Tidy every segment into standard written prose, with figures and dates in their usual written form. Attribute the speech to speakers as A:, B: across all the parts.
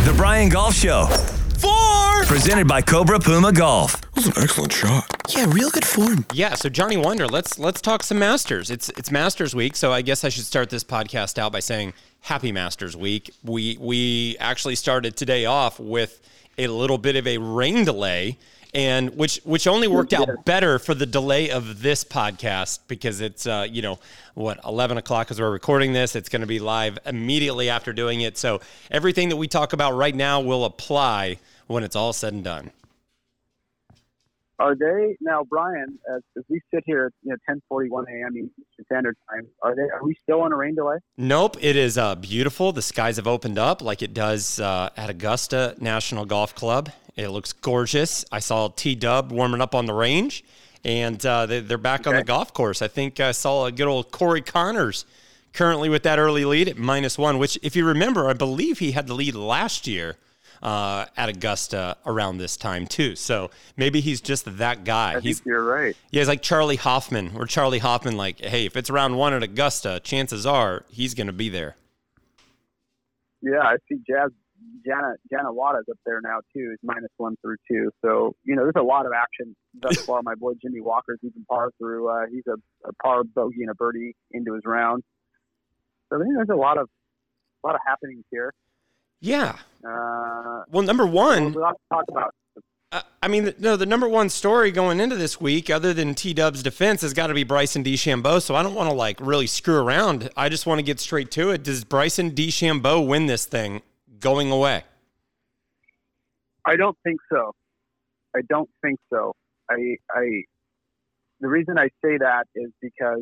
A: The Brian Golf Show. 4! Presented by Cobra Puma Golf.
B: That was an excellent shot.
C: Yeah, real good form.
D: Yeah, so Johnny Wonder, let's talk some Masters. It's Masters week, so I guess I should start this podcast out by saying Happy Masters week. We actually started today off with a little bit of a rain delay, and which only worked out better for the delay of this podcast because it's 11 o'clock as we're recording this. It's going to be live immediately after doing it. So everything that we talk about right now will apply when it's all said and done.
E: Are they now, Brian? As we sit here at 10:41 a.m. Eastern Standard Time, are we still on a rain delay?
D: Nope, it is beautiful. The skies have opened up like it does at Augusta National Golf Club. It looks gorgeous. I saw T-Dub warming up on the range, and they're back on the golf course. I think I saw a good old Corey Connors currently with that early lead at -1, which, if you remember, I believe he had the lead last year at Augusta around this time, too. So maybe he's just that guy.
E: I think you're right.
D: Yeah, he's like Charlie Hoffman, or Charlie Hoffman, like, hey, if it's round 1 at Augusta, chances are he's going to be there.
E: Yeah, I see Jana Wada's up there now, too. It's -1 through 2. So, there's a lot of action thus far. My boy Jimmy Walker's even par through. He's a par bogey and a birdie into his round. So, there's a lot of happenings here.
D: Yeah. Well, number one,
E: we'll have to talk about.
D: The number one story going into this week, other than T-Dub's defense, has got to be Bryson DeChambeau. So I don't want to really screw around. I just want to get straight to it. Does Bryson DeChambeau win this thing going away?
E: I don't think so. The reason I say that is because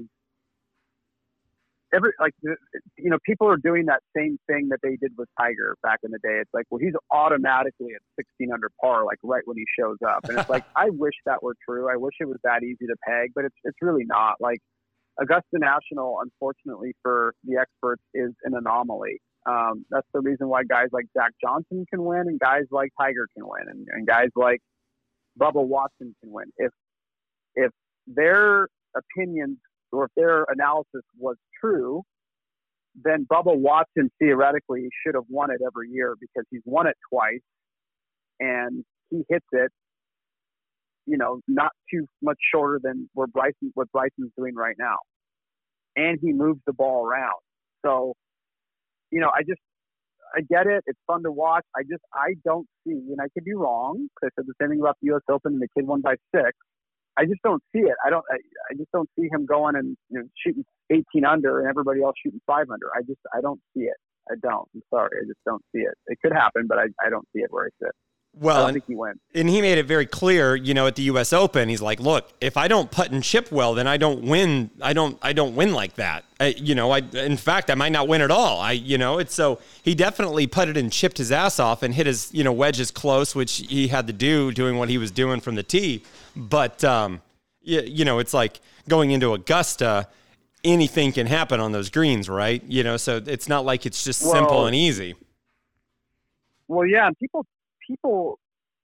E: people are doing that same thing that they did with Tiger back in the day. It's like, well, he's automatically at 16 under par, like right when he shows up. And it's like, I wish that were true. I wish it was that easy to peg, but it's really not. Like, Augusta National, unfortunately for the experts, is an anomaly. That's the reason why guys like Zach Johnson can win and guys like Tiger can win and guys like Bubba Watson can win. If their opinions or if their analysis was true, then Bubba Watson theoretically should have won it every year because he's won it twice and he hits it, not too much shorter than what Bryson's doing right now. And he moves the ball around. So, I get it. It's fun to watch. I don't see, and I could be wrong, because I said the same thing about the U.S. Open and the kid won by 6. I just don't see it. I just don't see him going and shooting 18 under and everybody else shooting 5 under. I don't see it. I don't. I'm sorry. I just don't see it. It could happen, but I don't see it where I sit.
D: Well,
E: I don't think he wins. And
D: he made it very clear, at the U.S. Open, he's like, look, if I don't putt and chip well, then I don't win. I don't win like that. In fact, I might not win at all. So he definitely putted and chipped his ass off and hit his, wedges close, which he had to do doing what he was doing from the tee. But, it's like going into Augusta, anything can happen on those greens, right? So it's not like it's just simple and easy.
E: Well, yeah, people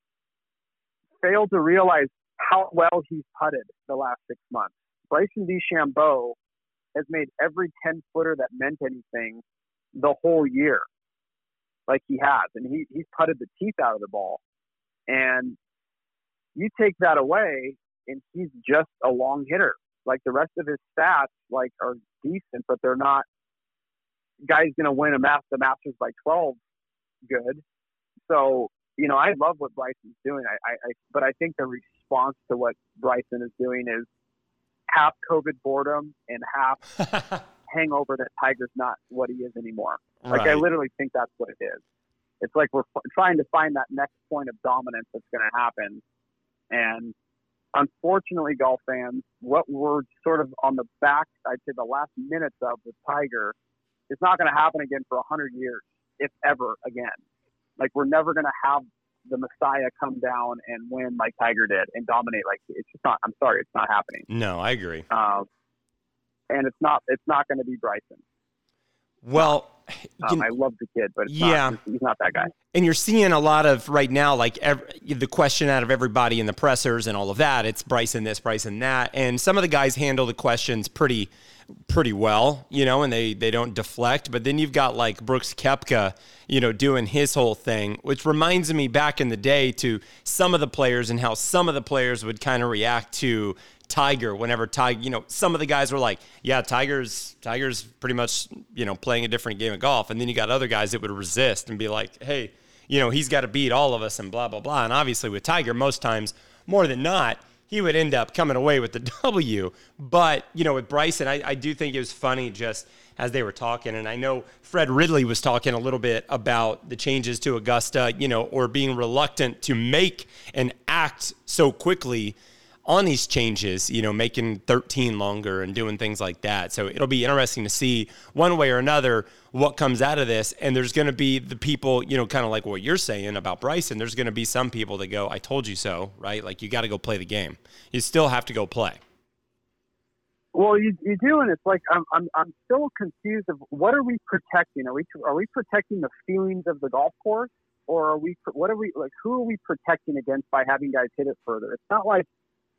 E: fail to realize how well he's putted the last 6 months. Bryson DeChambeau has made every 10-footer that meant anything the whole year, like he has. And he's putted the teeth out of the ball. And you take that away, and he's just a long hitter. Like, the rest of his stats, are decent, but they're not guys going to win the Masters by 12 good. So, I love what Bryson's doing. But I think the response to what Bryson is doing is half COVID boredom and half hangover that Tiger's not what he is anymore. Like, I literally think that's what it is. It's like we're trying to find that next point of dominance that's going to happen. And unfortunately, golf fans, what we're sort of on the back, I'd say the last minutes of with Tiger, it's not going to happen again for 100 years, if ever again. Like, we're never going to have the Messiah come down and win like Tiger did and dominate. Like, it's just not. I'm sorry, it's not happening.
D: No, I agree.
E: And it's not going to be Bryson.
D: Well,
E: I love the kid, but he's not that guy.
D: And you're seeing a lot of right now, like the question out of everybody in the pressers and all of that. It's Bryson this, Bryson that, and some of the guys handle the questions pretty pretty well, and they don't deflect. But then you've got like Brooks Koepka, doing his whole thing, which reminds me back in the day to some of the players and how some of the players would kind of react to Tiger whenever Tiger, some of the guys were like, yeah, Tiger's pretty much, playing a different game of golf. And then you got other guys that would resist and be like, hey, he's got to beat all of us and blah, blah, blah. And obviously with Tiger, most times, more than not, he would end up coming away with the W. But, with Bryson, I do think it was funny just as they were talking. And I know Fred Ridley was talking a little bit about the changes to Augusta, or being reluctant to make and act so quickly on these changes, making 13 longer and doing things like that. So it'll be interesting to see one way or another what comes out of this. And there's going to be the people, kind of like what you're saying about Bryson. There's going to be some people that go, I told you so, right? Like, you got to go play the game. You still have to go play.
E: Well, you do, and it's like I'm still confused of what are we protecting? Are we protecting the feelings of the golf course, or who are we protecting against by having guys hit it further? It's not like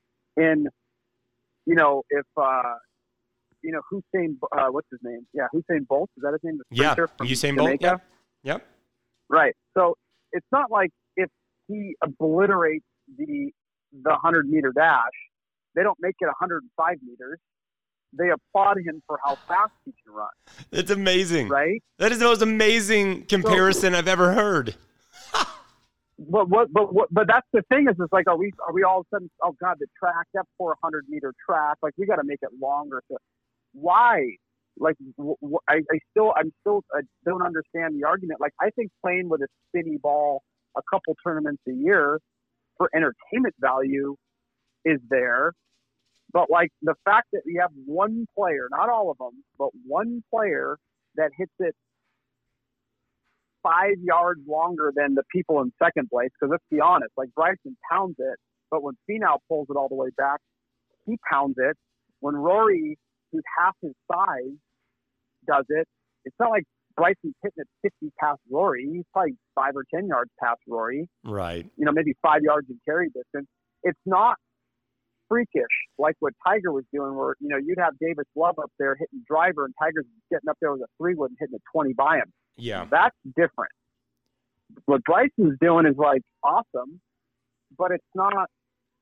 E: if Usain, what's his name? Yeah, Usain Bolt, is that his name?
D: Yeah, Usain Bolt. Yeah. Yep.
E: Right. So it's not like if he obliterates the 100-meter dash, they don't make it 105 meters. They applaud him for how fast he can run.
D: It's amazing,
E: right?
D: That is the most amazing comparison I've ever heard.
E: But that's the thing is, it's like, are we all of a sudden, oh God, the track, that 400-meter track, like we got to make it longer. So why? Like, I don't understand the argument. Like, I think playing with a spinny ball a couple tournaments a year for entertainment value is there. But like the fact that we have one player, not all of them, but one player that hits it 5 yards longer than the people in second place, because let's be honest, like Bryson pounds it, but when Finau pulls it all the way back, he pounds it. When Rory, who's half his size, does it, it's not like Bryson's hitting it 50 past Rory. He's probably 5 or 10 yards past Rory.
D: Right.
E: Maybe 5 yards in carry distance. It's not freakish like what Tiger was doing, where, you'd have Davis Love up there hitting driver and Tiger's getting up there with a 3-wood and hitting a 20 by him.
D: Yeah.
E: That's different. What Bryson's doing is like awesome, but it's not,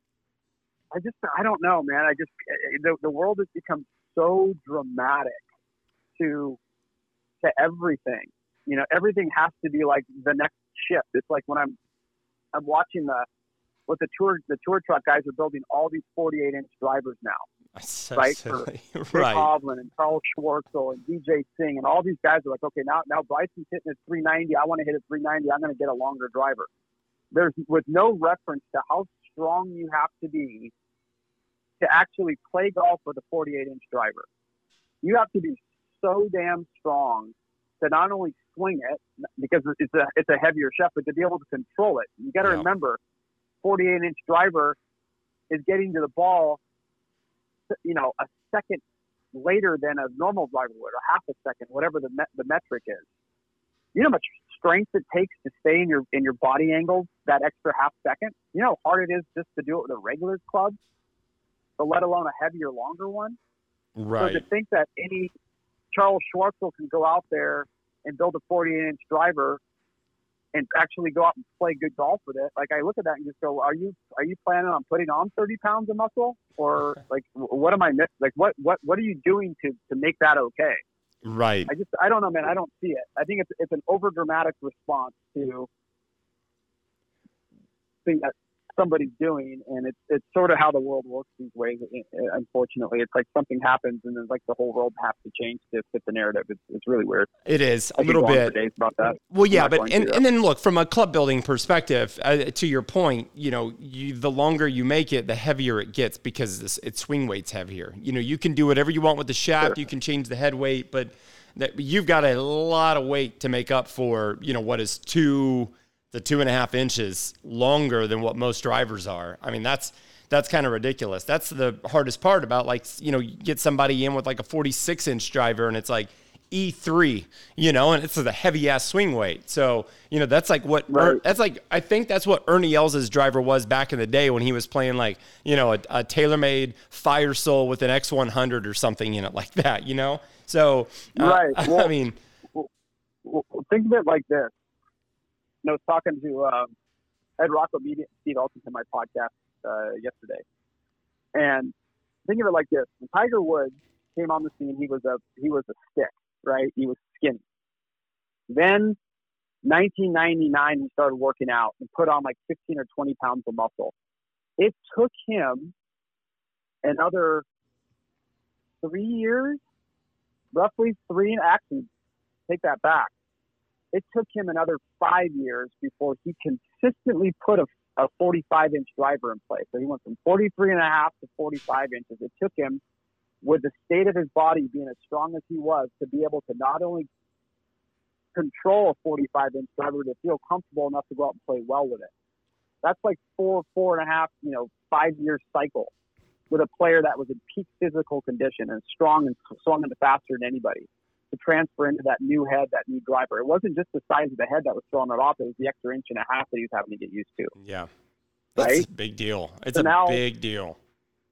E: I don't know, man. The world has become so dramatic to everything. Everything has to be like the next shift. It's like when I'm watching the tour truck guys are building all these 48-inch drivers now.
D: So
E: right?
D: Silly.
E: For Rick Hovland and Carl Schwartzel and DJ Singh and all these guys are like, okay, now Bryson's hitting at 390. I want to hit at 390. I'm going to get a longer driver. There's with no reference to how strong you have to be to actually play golf with a 48-inch driver. You have to be so damn strong to not only swing it because it's a heavier shaft, but to be able to control it. You got to remember, 48-inch driver is getting to the ball, a second later than a normal driver would, or half a second, whatever the metric is. You know how much strength it takes to stay in your body angle that extra half second? You know how hard it is just to do it with a regular club, but let alone a heavier, longer one?
D: Right.
E: So to think that any Charles Schwartzel can go out there and build a 48-inch driver and actually go out and play good golf with it. Like, I look at that and just go, are you planning on putting on 30 pounds of muscle? Or like, what am I missing? Like, what are you doing to make that okay?
D: Right.
E: I don't know, man. I don't see it. I think it's an over dramatic response to thing that somebody's doing. And it's sort of how the world works these ways. Unfortunately, it's like something happens and then like the whole world has to change to fit the narrative. It's really weird.
D: It is a little bit
E: about that.
D: Well, yeah, but and then look, from a club building perspective, to your point, the longer you make it, the heavier it gets because its swing weight's heavier. You can do whatever you want with the shaft. Sure. You can change the head weight, but you've got a lot of weight to make up for, what is 2.5 inches longer than what most drivers are. I mean, that's kind of ridiculous. That's the hardest part about, like, you get somebody in with like a 46-inch driver and it's like E3, and it's a heavy ass swing weight. So, that's like what,
E: Right.
D: I think that's what Ernie Els' driver was back in the day when he was playing a TaylorMade Fire Soul with an X100 or something in it like that, So,
E: Right. Well,
D: I mean,
E: well, think of it like this. I was talking to Ed Rocco, Steve Elton, to my podcast yesterday, and think of it like this: when Tiger Woods came on the scene, he was a stick, right? He was skinny. Then, 1999, he started working out and put on like 15 or 20 pounds of muscle. It took him another 3 years, roughly three. Actually, take that back. It took him another 5 years before he consistently put a 45-inch driver in place. So he went from 43.5 to 45 inches. It took him, with the state of his body being as strong as he was, to be able to not only control a 45-inch driver, to feel comfortable enough to go out and play well with it. That's like 4.5, 5-year cycle with a player that was in peak physical condition and strong and faster than anybody, to transfer into that new head, that new driver. It wasn't just the size of the head that was throwing it off. It was the extra 1.5 inches that he was having to get used to.
D: Yeah. That's
E: right?
D: a big deal. It's
E: So
D: a
E: now,
D: big deal.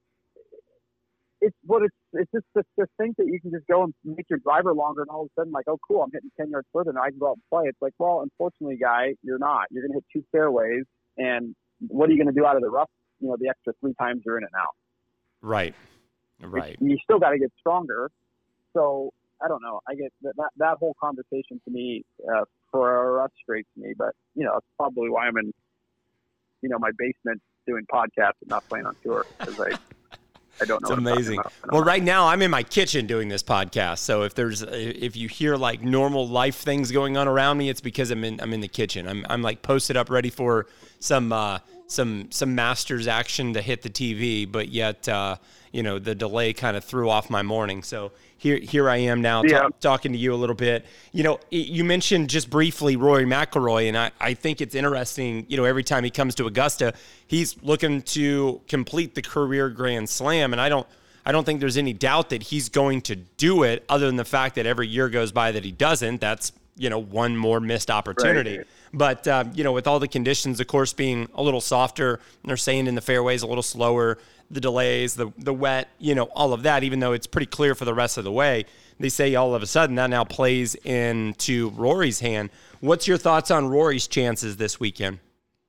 E: It's just this thing that you can just go and make your driver longer, and all of a sudden, like, oh, cool, I'm hitting 10 yards further, and I can go out and play. It's like, well, unfortunately, guy, you're not. You're going to hit 2 fairways, and what are you going to do out of the rough, the extra 3 times you're in it now?
D: Right.
E: You still got to get stronger. So, I don't know. I get that whole conversation to me frustrates me, but it's probably why I'm in my basement doing podcasts and not playing on tour, because I don't know.
D: It's amazing. Well, right now I'm in my kitchen doing this podcast. So if you hear like normal life things going on around me, it's because I'm in the kitchen. I'm like posted up, ready for some Masters action to hit the TV, but yet the delay kind of threw off my morning. So here I am now talking to you a little bit. You mentioned just briefly Rory McIlroy, and I think it's interesting, every time he comes to Augusta, he's looking to complete the career Grand Slam, and I don't think there's any doubt that he's going to do it, other than the fact that every year goes by that he doesn't. That's, one more missed opportunity.
E: Right.
D: But, with all the conditions, the course being a little softer, they're saying in the fairways a little slower, the delays, the wet, all of that, even though it's pretty clear for the rest of the way, they say all of a sudden that now plays into Rory's hand. What's your thoughts on Rory's chances this weekend?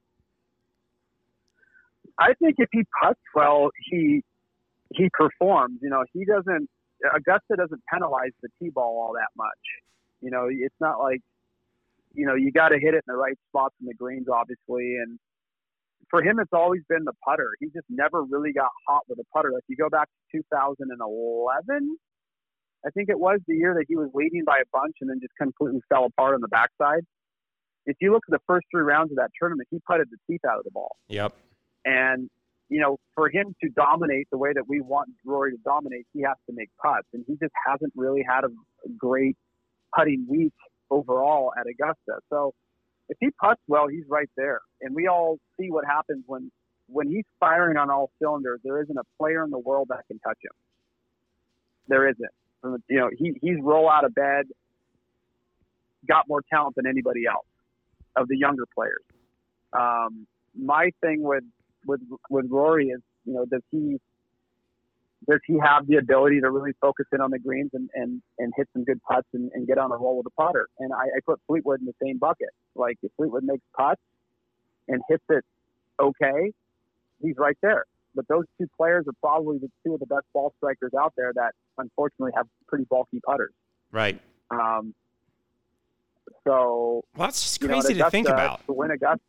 E: I think if he putts well, he performs. Augusta doesn't penalize the tee ball all that much. It's not like, you got to hit it in the right spots in the greens, obviously. And for him, it's always been the putter. He just never really got hot with a putter. If you go back to 2011, I think it was the year that he was leading by a bunch and then just completely fell apart on the backside. If you look at the first 3 rounds of that tournament, he putted the teeth out of the ball.
D: Yep.
E: And, for him to dominate the way that we want Rory to dominate, he has to make putts. And he just hasn't really had a great putting week overall at Augusta. So if he putts well, he's right there. And we all see what happens when he's firing on all cylinders. There isn't a player in the world that can touch him. There isn't. He's roll out of bed, got more talent than anybody else of the younger players. My thing with Rory is, does he have the ability to really focus in on the greens and hit some good putts and get on a roll with the putter? And I put Fleetwood in the same bucket. Like, if Fleetwood makes putts and hits it okay, he's right there. But those 2 players are probably the 2 of the best ball strikers out there that unfortunately have pretty bulky putters.
D: Right.
E: So,
D: that's just crazy to think about.
E: To win Augusta.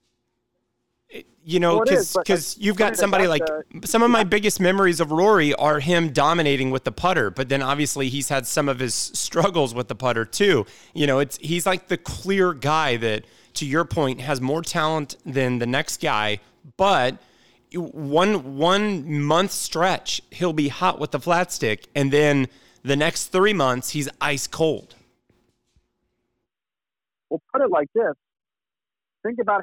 D: Because you've got somebody like, some of my biggest memories of Rory are him dominating with the putter, but then obviously he's had some of his struggles with the putter too. He's like the clear guy that, to your point, has more talent than the next guy, but one month stretch, he'll be hot with the flat stick, and then the next 3 months, he's ice cold.
E: Well, put it like this. Think about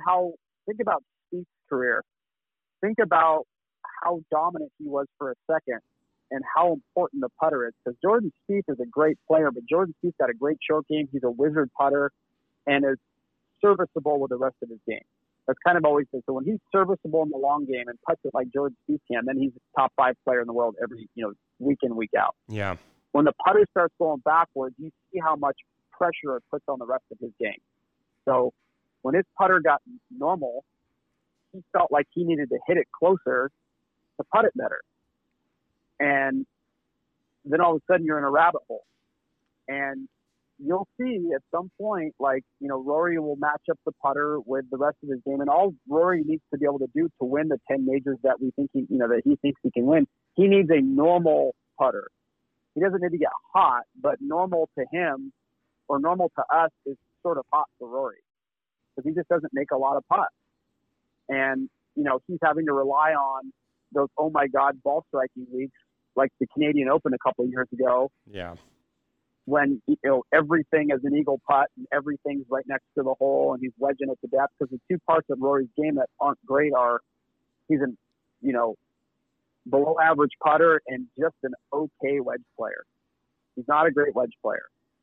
E: Spieth's career. Think about how dominant he was for a second and how important the putter is. Because Jordan Spieth is a great player, but Jordan Spieth's got a great short game. He's a wizard putter and is serviceable with the rest of his game. That's kind of always been. So when he's serviceable in the long game and puts it like Jordan Spieth can, then he's a top 5 player in the world every, week in, week out.
D: Yeah.
E: When the putter starts going backwards, you see how much pressure it puts on the rest of his game. So when his putter got normal, he felt like he needed to hit it closer to putt it better. And then all of a sudden you're in a rabbit hole. And you'll see at some point, Rory will match up the putter with the rest of his game. And all Rory needs to be able to do to win the 10 majors that we think that he thinks he can win, he needs a normal putter. He doesn't need to get hot, but normal to him or normal to us is sort of hot for Rory because he just doesn't make a lot of putts. And, he's having to rely on those, oh my God, ball striking weeks like the Canadian Open a couple of years ago.
D: Yeah.
E: When, everything is an eagle putt and everything's right next to the hole and he's wedging it to death, because the two parts of Rory's game that aren't great are he's an, below average putter and just an okay wedge player. He's not a great wedge player.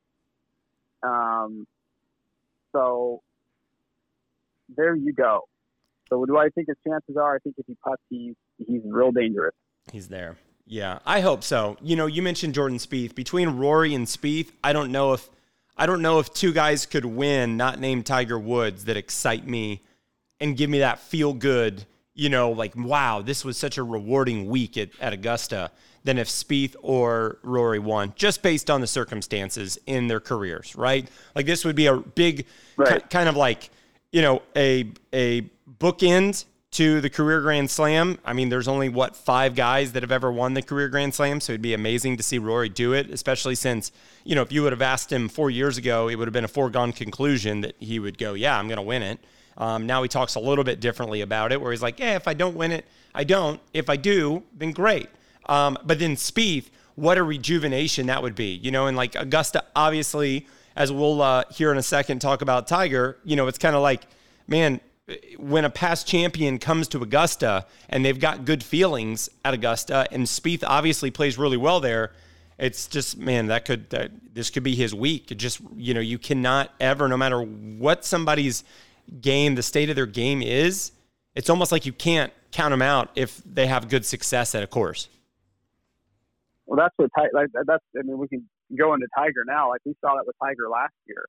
E: So there you go. So what do I think his chances are? I think if he putts, he's real dangerous.
D: He's there. Yeah, I hope so. You mentioned Jordan Spieth. Between Rory and Spieth, I don't know if two guys could win, not named Tiger Woods, that excite me and give me that feel good, wow, this was such a rewarding week at Augusta, than if Spieth or Rory won, just based on the circumstances in their careers, right? Like this would be a big kind of like, a bookend to the career Grand Slam. I mean, there's only, 5 guys that have ever won the career Grand Slam, so it'd be amazing to see Rory do it, especially since, if you would have asked him 4 years ago, it would have been a foregone conclusion that he would go, yeah, I'm going to win it. Now he talks a little bit differently about it, where he's like, if I don't win it, I don't. If I do, then great. But then Spieth, what a rejuvenation that would be, and like Augusta, obviously, as we'll here in a second talk about Tiger, it's kind of like, man, when a past champion comes to Augusta and they've got good feelings at Augusta, and Spieth obviously plays really well there, it's just, man, this could be his week. It just, you cannot ever, no matter what somebody's game, the state of their game is, it's almost like you can't count them out if they have good success at a course.
E: Well, that's what we can go into Tiger now. Like we saw that with Tiger last year.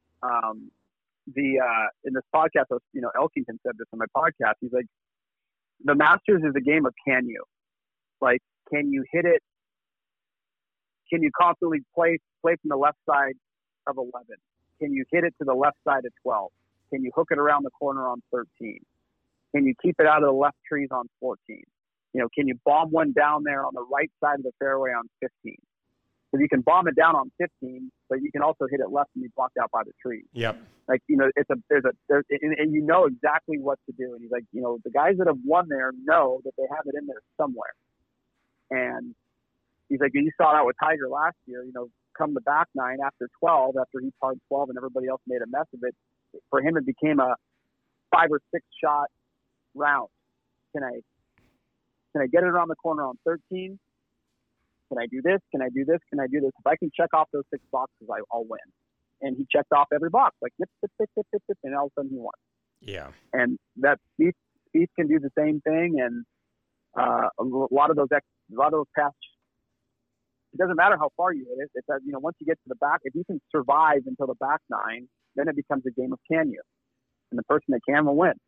E: In this podcast, Elkington said this on my podcast. He's like, the Masters is a game of can you? Like, can you hit it? Can you constantly play from the left side of 11? Can you hit it to the left side of 12? Can you hook it around the corner on 13? Can you keep it out of the left trees on 14? Can you bomb one down there on the right side of the fairway on 15? So you can bomb it down on 15, but you can also hit it left and be blocked out by the trees.
D: Yep.
E: Like, and you know exactly what to do. And he's like, the guys that have won there know that they have it in there somewhere. And he's like, you saw that with Tiger last year, come the back nine after 12, after he parred 12 and everybody else made a mess of it. For him, it became a 5 or 6 shot round. Can I get it around the corner on 13? Can I do this? Can I do this? Can I do this? If I can check off those 6 boxes, I'll win. And he checked off every box, like yip, and all of a sudden he won.
D: Yeah.
E: And that Spieth can do the same thing. And a lot of those past, it doesn't matter how far you hit it. It's that, once you get to the back, if you can survive until the back nine, then it becomes a game of can you, and the person that can will win.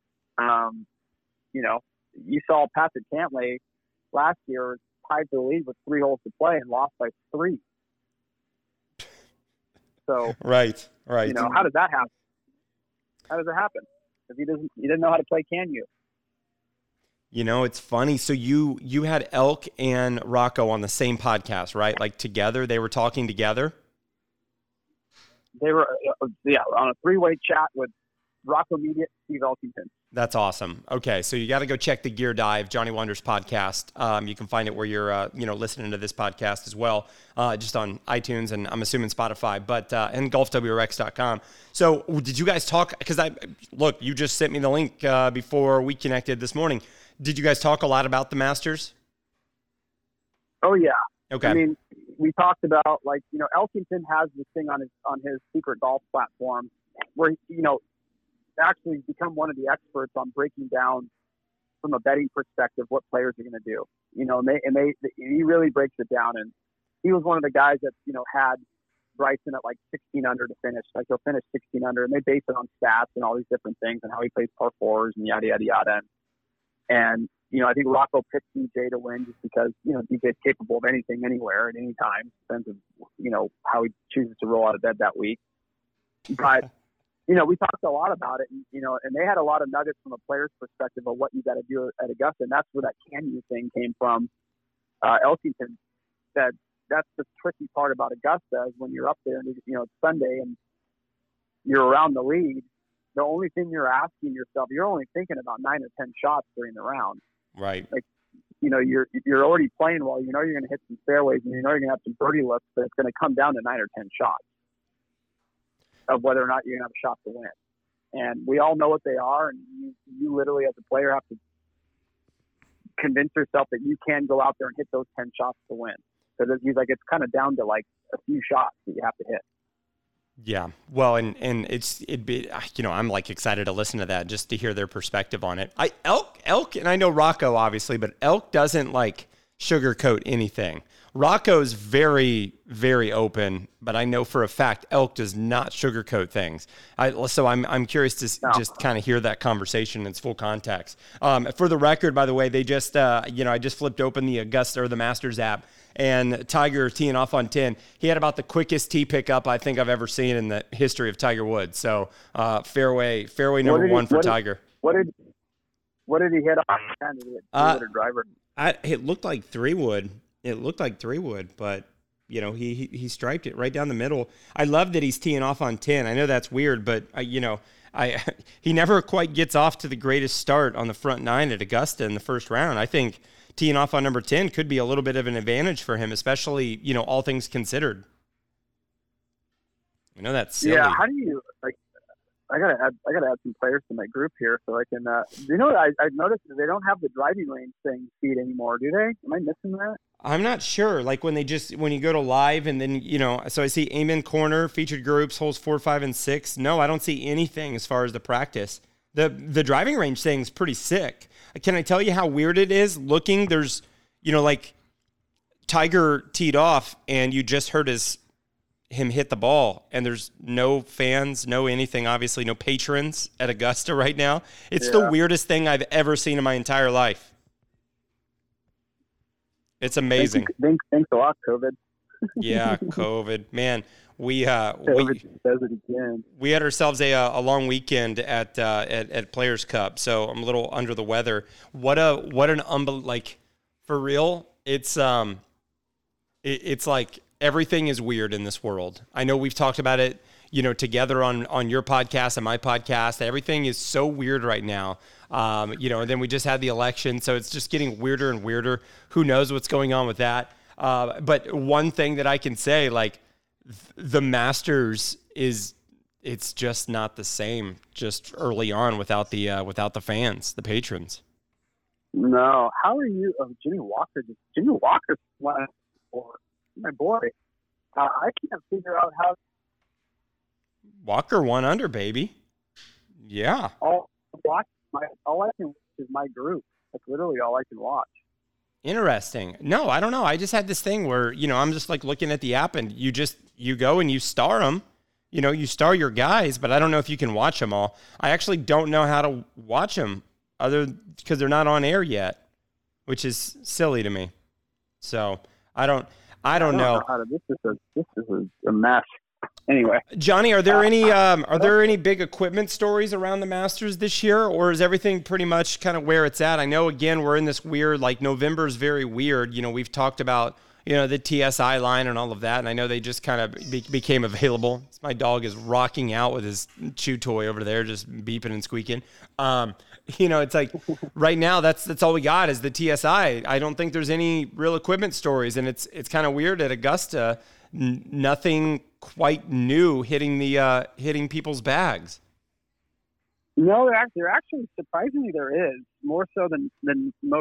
E: You saw Patrick Cantlay last year tied the lead with 3 holes to play and lost by 3. So
D: right.
E: How does that happen? How does it happen? If he didn't know how to play can you?
D: It's funny. So you had Elk and Rocco on the same podcast, right? Like together, they were talking together.
E: They were, on a 3-way chat with Rocco Media, Steve Elkington.
D: That's awesome. Okay, so you got to go check the Gear Dive, Johnny Wonders podcast. You can find it where you're, listening to this podcast as well, just on iTunes and I'm assuming Spotify, but and golfwrx.com. So did you guys talk? Because you just sent me the link before we connected this morning. Did you guys talk a lot about the Masters?
E: Oh yeah.
D: Okay.
E: I mean, we talked about Elkington has this thing on his secret golf platform where actually become one of the experts on breaking down from a betting perspective what players are going to do. He really breaks it down, and he was one of the guys that had Bryson at like 16 under to finish. Like he'll finish 16 under, and they base it on stats and all these different things and how he plays par fours and yada yada yada. And I think Rocco picked DJ to win just because DJ's capable of anything, anywhere, at any time. Depends on how he chooses to roll out of bed that week. But we talked a lot about it, and they had a lot of nuggets from a player's perspective of what you got to do at Augusta, and that's where that can you thing came from. Elkington said that's the tricky part about Augusta is when you're up there and it's Sunday and you're around the lead. The only thing you're asking yourself, you're only thinking about 9 or 10 shots during the round.
D: Right.
E: Like, you're already playing well. You're going to hit some fairways and you're going to have some birdie looks, but it's going to come down to 9 or 10 shots of whether or not you're going to have a shot to win. And we all know what they are. And you literally as a player have to convince yourself that you can go out there and hit those 10 shots to win. Because he's like, it's kind of down to like a few shots that you have to hit.
D: Yeah. Well, and it'd be, I'm like excited to listen to that just to hear their perspective on it. Elk, and I know Rocco obviously, but Elk doesn't like sugarcoat anything. Rocco's very, very open, but I know for a fact Elk does not sugarcoat things. So I'm curious to just kind of hear that conversation in its full context. For the record, by the way, they just, I just flipped open the Augusta or the Masters app, and Tiger teeing off on 10. He had about the quickest tee pickup I think I've ever seen in the history of Tiger Woods. So fairway number one for Tiger.
E: What did he hit on? Did he hit a driver?
D: It looked like 3-wood. But he striped it right down the middle. I love that he's teeing off on 10. I know that's weird, but he never quite gets off to the greatest start on the front 9 at Augusta in the first round. I think teeing off on number 10 could be a little bit of an advantage for him, especially, all things considered. I know that's silly.
E: Yeah, how do you I gotta add some players to my group here so I can. I've noticed that they don't have the driving range thing feed anymore, do they? Am I missing that?
D: I'm not sure. Like when you go to live and then so I see Amen Corner featured groups holes 4, 5, and 6. No, I don't see anything as far as the practice. The driving range thing is pretty sick. Can I tell you how weird it is? Looking, there's like Tiger teed off and you just heard him hit the ball, and there's no fans, no anything, obviously no patrons at Augusta right now. It's the weirdest thing I've ever seen in my entire life. It's amazing.
E: Thanks a lot, COVID.
D: Yeah, COVID. Man, we
E: says it again.
D: We had ourselves a long weekend at Players Cup, so I'm a little under the weather. What an like for real. It's like everything is weird in this world. I know we've talked about it, together on your podcast and my podcast. Everything is so weird right now. And then we just had the election, so it's just getting weirder and weirder. Who knows what's going on with that? But one thing that I can say, like the Masters it's just not the same just early on without the fans, the patrons.
E: No. How are you? Jimmy Walker's one for my boy. I can't figure out how.
D: Walker 1 under, baby. Yeah.
E: All I can watch is my group. That's literally all I can watch.
D: Interesting. No, I don't know. I just had this thing where, I'm just like looking at the app and you go and you star them. You star your guys, but I don't know if you can watch them all. I actually don't know how to watch them because they're not on air yet, which is silly to me. So I don't know.
E: This is a mess. Anyway,
D: Johnny, are there any big equipment stories around the Masters this year, or is everything pretty much kind of where it's at? I know, again, we're in this weird, like November is very weird. We've talked about, the TSI line and all of that, and I know they just kind of became available. My dog is rocking out with his chew toy over there, just beeping and squeaking. It's like right now that's all we got is the TSI. I don't think there's any real equipment stories, and it's kind of weird at Augusta. Nothing quite new hitting people's bags.
E: No, there actually surprisingly there is more so than most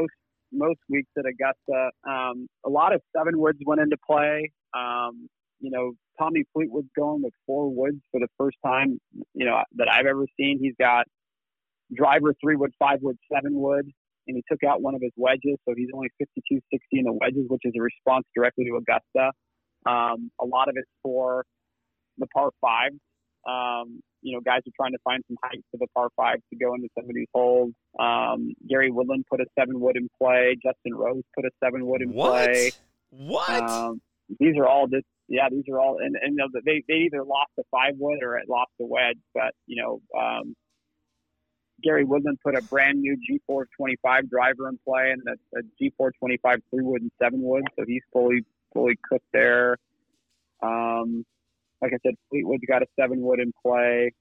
E: weeks at Augusta. A lot of 7 woods went into play. Tommy Fleetwood's going with 4 woods for the first time, that I've ever seen. He's got driver 3 wood, 5 wood, 7 wood, and he took out one of his wedges, so he's only 52-60 in the wedges, which is a response directly to Augusta. A lot of it's for the par 5. Guys are trying to find some height for the par 5 to go into some of these holes. Gary Woodland put a 7 wood in play. Justin Rose put a 7 wood in play.
D: What?
E: These are all and they either lost a 5 wood or it lost a wedge, but Gary Woodland put a brand new G4 25 driver in play and a G4 25 3 wood and 7 wood, so he's fully cooked there. Like I said, Fleetwood's got a 7 wood in play.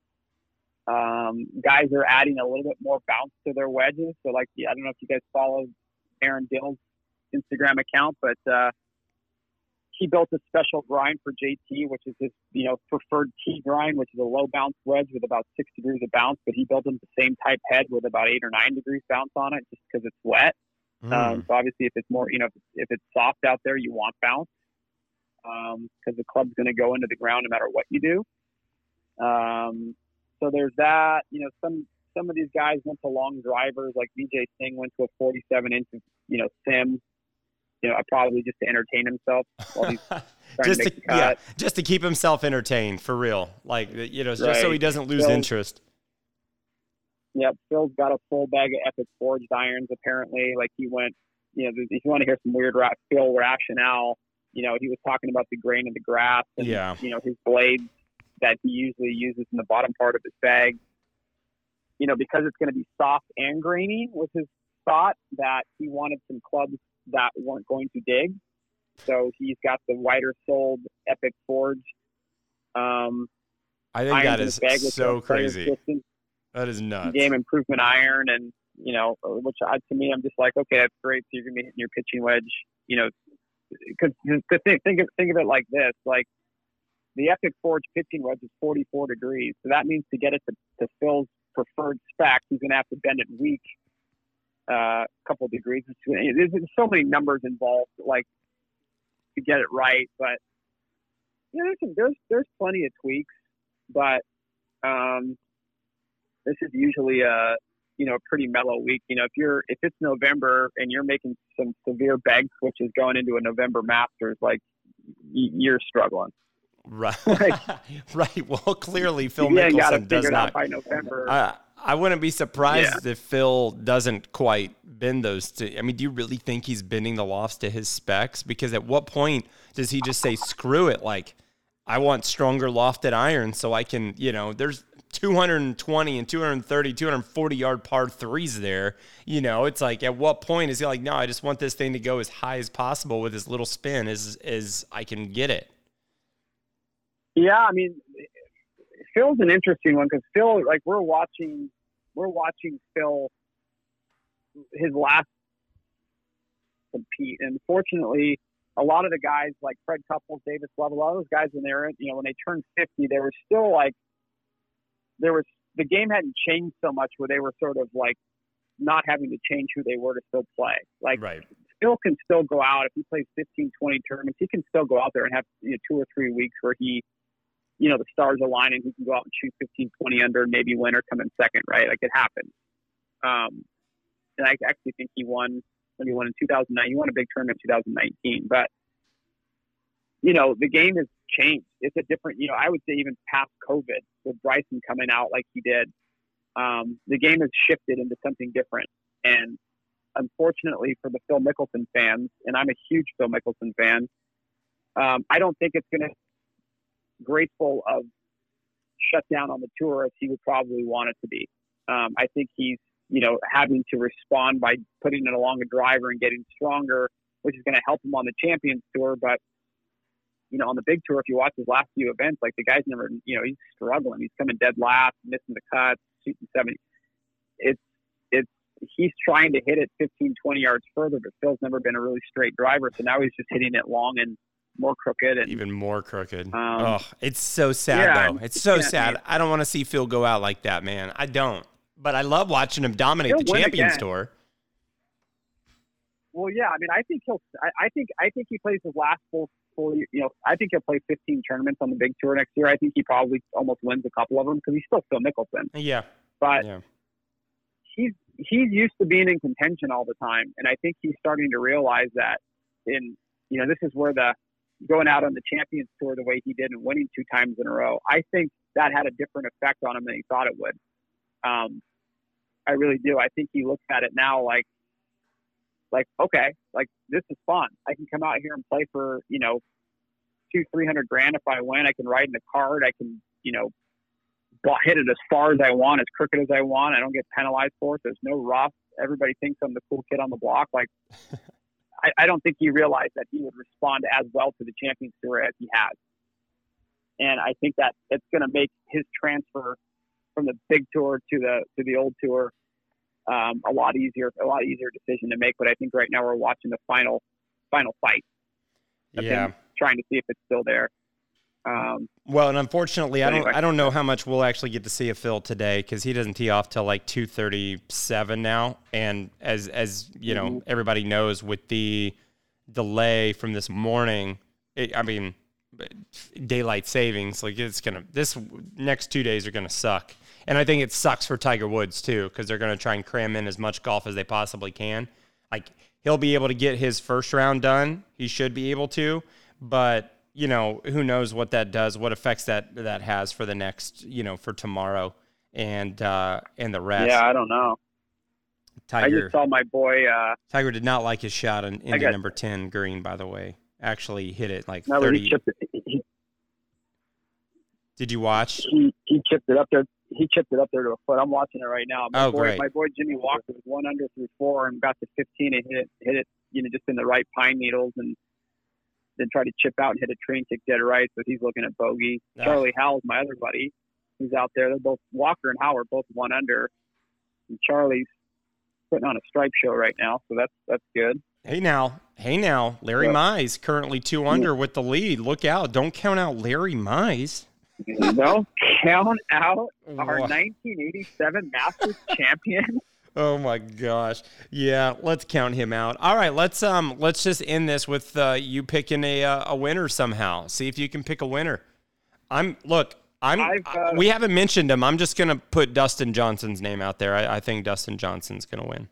E: Guys are adding a little bit more bounce to their wedges. So, I don't know if you guys follow Aaron Dill's Instagram account, but he built a special grind for JT, which is his, preferred tee grind, which is a low bounce wedge with about 6 degrees of bounce. But he built them the same type head with about 8 or 9 degrees bounce on it, just because it's wet. So obviously, if it's more, if it's soft out there, you want bounce. Because the club's going to go into the ground no matter what you do. So there's that. Some of these guys went to long drivers, like Vijay Singh went to a 47-inch, sim. Probably just to entertain himself while he's trying to make the cut.
D: Yeah, just to keep himself entertained, for real. Just so he doesn't lose interest.
E: Yep, Phil's got a full bag of Epic Forged irons, apparently. He went, if you want to hear some weird Phil rationale, he was talking about the grain of the grass and, his blades that he usually uses in the bottom part of his bag. Because it's going to be soft and grainy was his thought, that he wanted some clubs that weren't going to dig. So he's got the wider soled Epic Forge.
D: I think that is so crazy. That is nuts.
E: Game improvement iron, and which to me, I'm just like, okay, that's great. So you're gonna be hitting your pitching wedge. Because think of it like this: the Epic Forge pitching wedge is 44 degrees, so that means to get it to Phil's preferred spec, he's gonna have to bend it weak a couple degrees. There's so many numbers involved, to get it right. But there's plenty of tweaks. But this is usually a pretty mellow week. If it's November and you're making some severe bag switches going into a November Masters, you're struggling.
D: Right. Right. Well, clearly Phil Mickelson does not.
E: By November.
D: I wouldn't be surprised if Phil doesn't quite bend those. Do you really think he's bending the lofts to his specs? Because at what point does he just say, screw it? I want stronger lofted irons so I can, there's 220 and 230, 240 yard par 3s there. It's at what point is he no, I just want this thing to go as high as possible with as little spin as I can get it.
E: Yeah, Phil's an interesting one because Phil, we're watching Phil his last compete, and fortunately, a lot of the guys like Fred Couples, Davis Love, a lot of those guys when they turned 50, they were still the game hadn't changed so much where they were sort of not having to change who they were to still play.
D: Right.
E: Phil can still go out if he plays 15, 20 tournaments. He can still go out there and have 2 or 3 weeks where he. The stars align and he can go out and shoot 15, 20 under, maybe win or come in second, right? It happened. And I actually think he won when he won in 2009. He won a big tournament in 2019. But, the game has changed. It's a different, I would say even past COVID with Bryson coming out like he did, the game has shifted into something different. And unfortunately for the Phil Mickelson fans, and I'm a huge Phil Mickelson fan, I don't think it's going to graceful of shutdown on the tour as he would probably want it to be. I think he's, having to respond by putting it along a driver and getting stronger, which is going to help him on the Champions Tour. But, on the big tour, if you watch his last few events, the guy's never, he's struggling. He's coming dead last, missing the cuts, shooting 70. He's trying to hit it 15, 20 yards further, but Phil's never been a really straight driver. So now he's just hitting it long and more crooked. And
D: even more crooked. It's so sad, though. It's so sad. I don't want to see Phil go out like that, man. I don't. But I love watching him dominate the Champions Tour.
E: Well, yeah. I mean, I think I think he plays his last full. I think he'll play 15 tournaments on the big tour next year. I think he probably almost wins a couple of them because he's still Phil Mickelson.
D: Yeah.
E: But he's used to being in contention all the time, and I think he's starting to realize that. This is where the going out on the Champions Tour the way he did and winning 2 times in a row. I think that had a different effect on him than he thought it would. I really do. I think he looks at it now like, okay, like this is fun. I can come out here and play for, $200-300 grand if I win. I can ride in the cart. I can, hit it as far as I want, as crooked as I want. I don't get penalized for it. There's no rough. Everybody thinks I'm the cool kid on the block. Like, I don't think he realized that he would respond as well to the Champions Tour as he has. And I think that it's going to make his transfer from the big tour to the old tour a lot easier decision to make. But I think right now we're watching the final fight.
D: Yeah.
E: Trying to see if it's still there.
D: Well, and unfortunately, I don't know how much we'll actually get to see of Phil today because he doesn't tee off till like 2:37 now. And as you know, everybody knows with the delay from this morning, daylight savings, like this next 2 days are gonna suck. And I think it sucks for Tiger Woods too because they're gonna try and cram in as much golf as they possibly can. Like he'll be able to get his first round done. He should be able to, but who knows what that does, what effects that has for the next, for tomorrow and the rest.
E: Yeah, I don't know.
D: Tiger,
E: I just saw my boy.
D: Tiger did not like his shot in number 10 green, by the way. Actually hit it like
E: no,
D: 30.
E: He chipped it.
D: Did you watch?
E: He chipped it up there. He chipped it up there to a foot. I'm watching it right now.
D: Great.
E: My boy Jimmy Walker was 1 under through 4 and got to 15 and hit it, just in the right pine needles and then tried to chip out and hit a train kick dead right. So he's looking at bogey. Charlie Howell's my other buddy. He's out there. They're both Walker and Howell are both 1 under. And Charlie's putting on a stripe show right now, so that's good.
D: Hey now, Larry Mize currently 2 under with the lead. Look out! Don't count out Larry Mize.
E: Don't count out our 1987 Masters champion.
D: Oh my gosh! Yeah, let's count him out. All right, let's just end this with you picking a winner somehow. See if you can pick a winner. We haven't mentioned him. I'm just gonna put Dustin Johnson's name out there. I think Dustin Johnson's gonna win.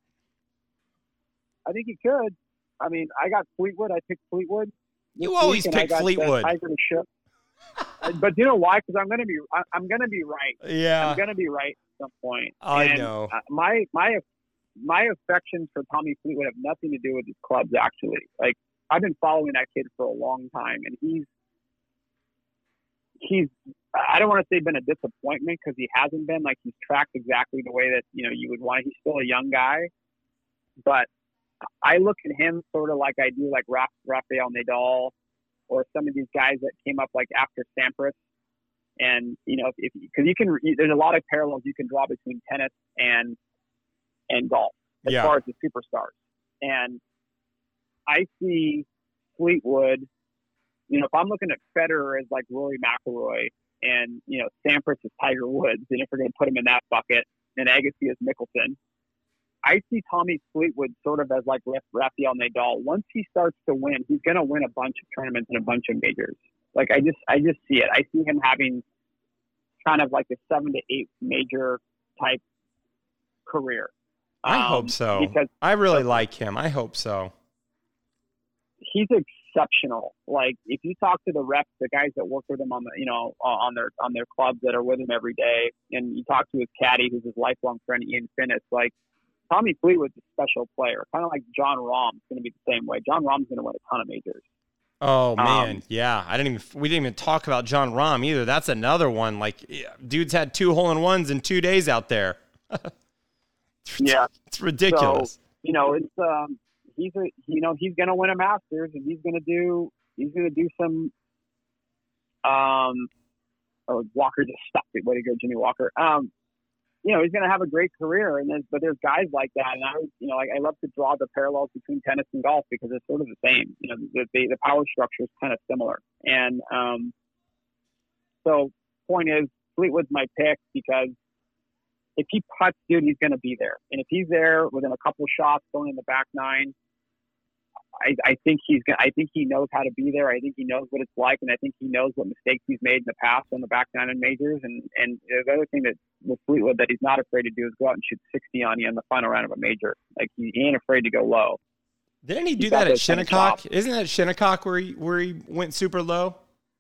E: I think he could. I mean, I got Fleetwood. I picked Fleetwood.
D: You always pick Fleetwood.
E: Tiger to show. But you know why? Because I'm gonna be right.
D: Yeah,
E: I'm gonna be right at some point.
D: I know.
E: My affections for Tommy Fleetwood have nothing to do with his clubs. Actually, like I've been following that kid for a long time, and he's. I don't want to say been a disappointment because he hasn't been. Like he's tracked exactly the way that you would want. He's still a young guy, but I look at him sort of like I do like Rafael Nadal or some of these guys that came up like after Sampras. And because there's a lot of parallels you can draw between tennis and golf as far as the superstars. And I see Fleetwood. If I'm looking at Federer as like Rory McIlroy and, Sampras is Tiger Woods, and if we're going to put him in that bucket, and Agassi is Mickelson, I see Tommy Fleetwood sort of as like Rafael Nadal. Once he starts to win, he's going to win a bunch of tournaments and a bunch of majors. Like I just see it. I see him having kind of like a 7 to 8 major type career.
D: I hope so. Because I really like him. I hope so.
E: He's exceptional. Like if you talk to the reps, the guys that work with him on the, on their clubs that are with him every day, and you talk to his caddy, who's his lifelong friend Ian Finnis, like Tommy Fleetwood's a special player, kind of like John Rahm's going to be the same way. John Rahm's going to win a ton of majors.
D: Oh man, yeah. We didn't even talk about John Rahm either. That's another one. Like, dude's had 2 hole-in-ones in 2 days out there.
E: Yeah,
D: it's ridiculous.
E: So, he's going to win a Masters, and he's going to do some. Walker just stopped it. Way to go, Jimmy Walker. He's going to have a great career, but there's guys like that, and I love to draw the parallels between tennis and golf because it's sort of the same. The power structure is kind of similar, and so point is Fleetwood's my pick because if he putts, dude, he's going to be there, and if he's there within a couple shots going in the back 9, I think I think he knows how to be there. I think he knows what it's like, and I think he knows what mistakes he's made in the past on the back nine in majors. And the other thing that with Fleetwood that he's not afraid to do is go out and shoot 60 on you in the final round of a major. Like he ain't afraid to go low.
D: Didn't he do that at Shinnecock? Isn't that Shinnecock where he went super low?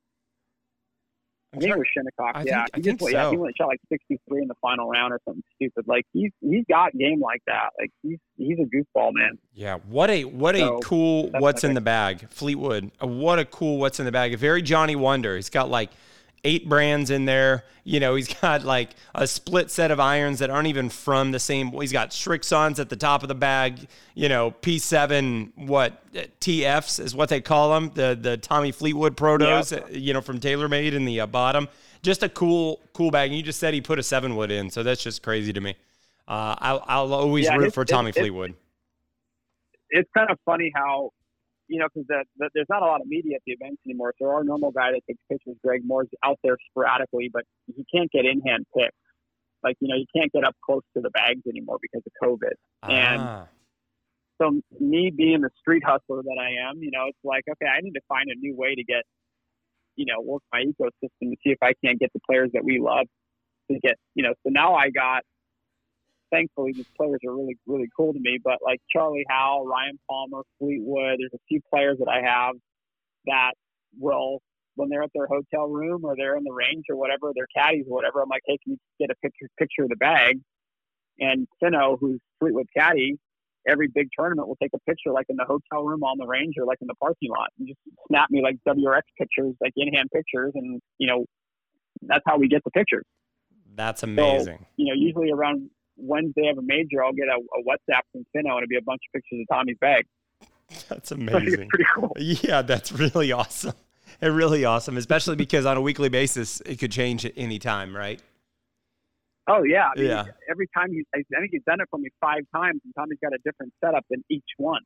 E: I think it was Shinnecock.
D: I
E: He
D: think so.
E: He went shot like 63 in the final round or something stupid. Like he's got game like that. Like he's a goofball, man.
D: Yeah, what a cool what's in the bag, Fleetwood. What a cool what's in the bag. A very Johnny Wonder. He's got like 8 brands in there. You know, he's got like a split set of irons that aren't even from the same. He's got Strixons at the top of the bag. You know, P7 TFs is what they call them. The Tommy Fleetwood Protos. Yeah. You know, from TaylorMade in the bottom. Just a cool bag. And you just said he put a 7-wood in, so that's just crazy to me. I'll always root for Tommy Fleetwood.
E: It's kind of funny how, you know, because there's not a lot of media at the events anymore. So our normal guy that takes pictures, Greg Moore's out there sporadically, but he can't get in-hand pics. Like, you know, you can't get up close to the bags anymore because of COVID. And so me being the street hustler that I am, you know, it's like, okay, I need to find a new way to get, you know, work my ecosystem to see if I can't get the players that we love to get, you know. So now I got, thankfully, these players are really, really cool to me. But like Charlie Howell, Ryan Palmer, Fleetwood, there's a few players that I have that will, when they're at their hotel room or they're in the range or whatever, their caddies or whatever, I'm like, hey, can you get a picture of the bag? And Finno, who's Fleetwood caddy, every big tournament will take a picture like in the hotel room on the range or like in the parking lot and just snap me like WRX pictures, like in-hand pictures. And, you know, that's how we get the pictures.
D: That's amazing.
E: So, you know, usually around Wednesday of a major, I'll get a WhatsApp from Finno and it'll be a bunch of pictures of Tommy's bag.
D: That's amazing.
E: It's pretty cool.
D: Yeah, that's really awesome. It's really awesome, especially because on a weekly basis, it could change at any time, right?
E: Oh, yeah. I mean,
D: yeah.
E: Every time I think he's done it for me 5 times, and Tommy's got a different setup in each one.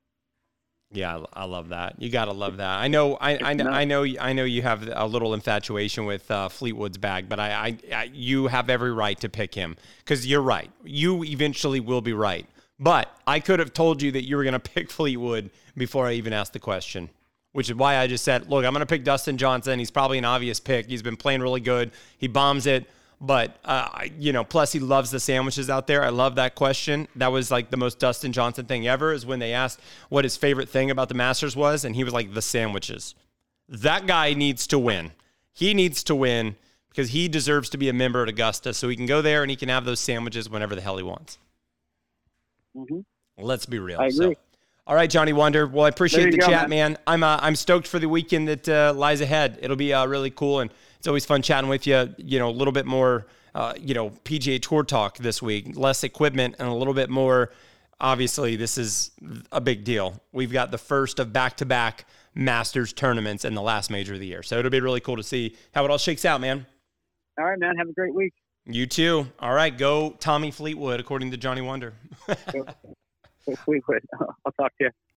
D: Yeah, I love that. You got to love that. I know you have a little infatuation with Fleetwood's bag, but you have every right to pick him because you're right. You eventually will be right. But I could have told you that you were going to pick Fleetwood before I even asked the question, which is why I just said, look, I'm going to pick Dustin Johnson. He's probably an obvious pick. He's been playing really good. He bombs it. But, you know, plus he loves the sandwiches out there. I love that question. That was like the most Dustin Johnson thing ever is when they asked what his favorite thing about the Masters was. And he was like, the sandwiches. That guy needs to win. He needs to win because he deserves to be a member at Augusta. So he can go there and he can have those sandwiches whenever the hell he wants.
E: Mm-hmm.
D: Let's be real.
E: I agree.
D: So, all right, Johnny Wonder. Well, I appreciate the chat,
E: man.
D: I'm stoked for the weekend that lies ahead. It'll be really cool. And it's always fun chatting with you, you know, a little bit more, you know, PGA Tour talk this week, less equipment and a little bit more. Obviously, this is a big deal. We've got the first of back-to-back Masters tournaments in the last major of the year. So it'll be really cool to see how it all shakes out, man.
E: All right, man. Have a great week.
D: You too. All right, go Tommy Fleetwood, according to Johnny Wonder.
E: Go Fleetwood. I'll talk to you.